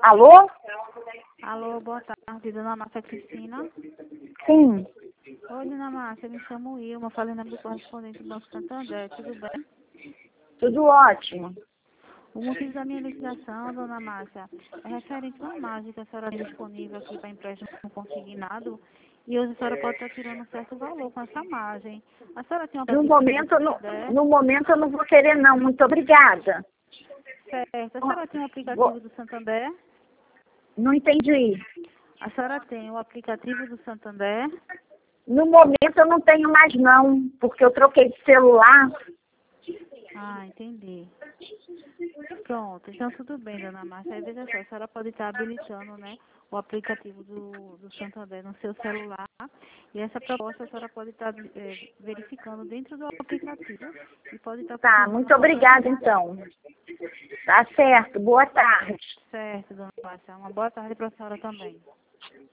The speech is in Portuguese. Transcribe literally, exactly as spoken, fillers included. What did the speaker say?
Alô? Alô, boa tarde, dona Márcia Cristina. Sim. Oi, dona Márcia, me chamo Ilma, falei na do correspondente do Banco Santander, tudo bem? Tudo ótimo. O motivo da minha ligação, dona Márcia, é referente a uma margem que a senhora tem disponível aqui para empréstimo consignado e hoje a senhora pode estar tirando um certo valor com essa margem. A senhora tem um No aplicativo do momento, no, Santander? no momento eu não vou querer não. Muito obrigada. Certo. A senhora tem um Vou- aplicativo do Santander? Não entendi. A senhora tem o aplicativo do Santander? No momento eu não tenho mais não, porque eu troquei de celular. Ah, entendi. Pronto, então tudo bem, dona Márcia. Aí veja só, a senhora pode estar habilitando, né, o aplicativo do, do Santander no seu celular. E essa proposta a senhora pode estar eh, verificando dentro do aplicativo e pode estar Tá, confirmando muito a qualquer obrigada momento. então. Tá certo. Boa tarde. Certo, dona Márcia. Uma boa tarde para a senhora também.